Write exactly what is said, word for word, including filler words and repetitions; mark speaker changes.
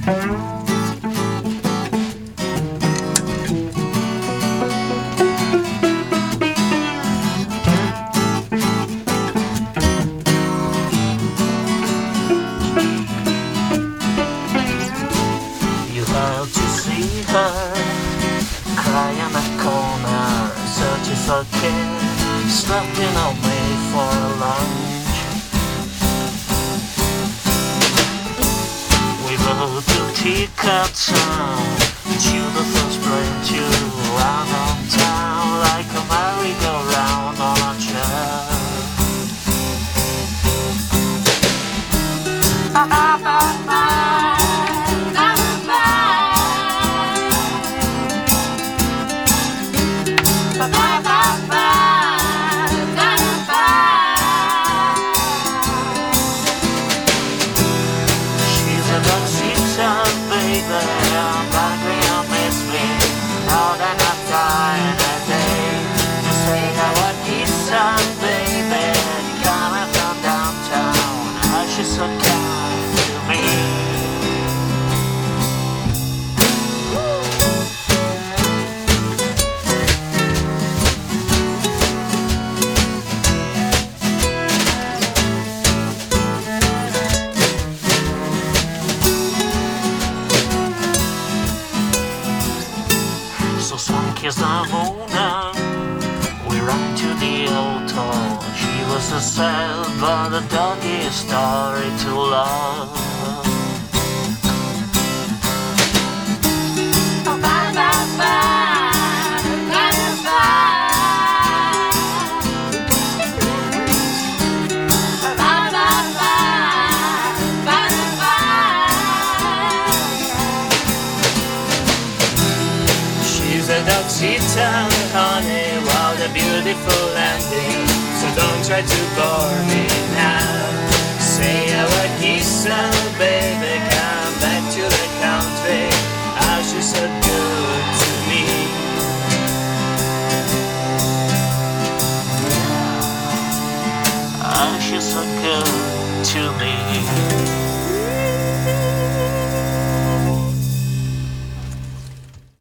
Speaker 1: You have to see her cry in the corner, searching for care, snapping on me for lunch. We rode to Teacup Town, to the first plane to London town, like a merry-go-round on a chair. She's so kind to me. Så sank Savona, we ran to the altar. She was a sad but a doggy story to love. She's a dog-sita, honey, while the beautiful ending. So don't try to bore me now. Say a word, kiss her, baby, come back to the country. Ah, she's so good to me. Ah, she's so good to me.